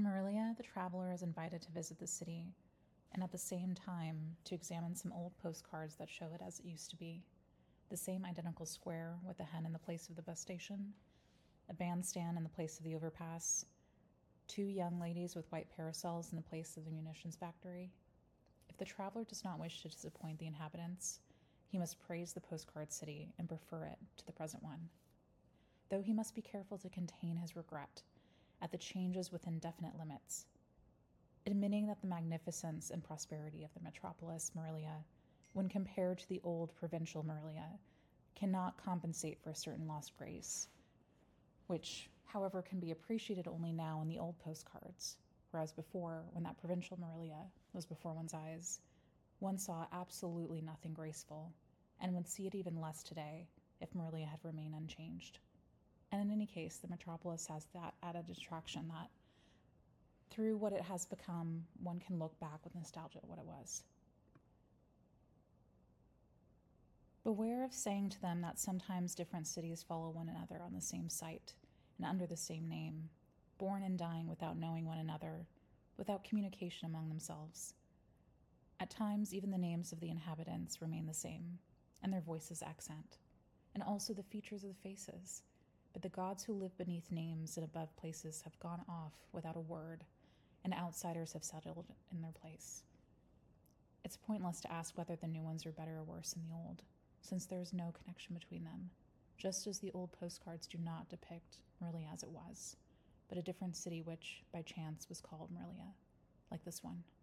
Marilia, the traveler is invited to visit the city, and at the same time to examine some old postcards that show it as it used to be. The same identical square with the hen in the place of the bus station, a bandstand in the place of the overpass, two young ladies with white parasols in the place of the munitions factory. If the traveler does not wish to disappoint the inhabitants, he must praise the postcard city and prefer it to the present one. Though he must be careful to contain his regret at the changes within definite limits, admitting that the magnificence and prosperity of the metropolis Marilia, when compared to the old provincial Marilia, cannot compensate for a certain lost grace, which, however, can be appreciated only now in the old postcards, whereas before, when that provincial Marilia was before one's eyes, one saw absolutely nothing graceful, and would see it even less today if Marilia had remained unchanged. And in any case, the metropolis has that added attraction that, through what it has become, one can look back with nostalgia at what it was. Beware of saying to them that sometimes different cities follow one another on the same site and under the same name, born and dying without knowing one another, without communication among themselves. At times, even the names of the inhabitants remain the same, and their voices accent, and also the features of the faces, but the gods who live beneath names and above places have gone off without a word, and outsiders have settled in their place. It's pointless to ask whether the new ones are better or worse than the old, since there is no connection between them, just as the old postcards do not depict Marilia as it was, but a different city which, by chance, was called Marilia, like this one.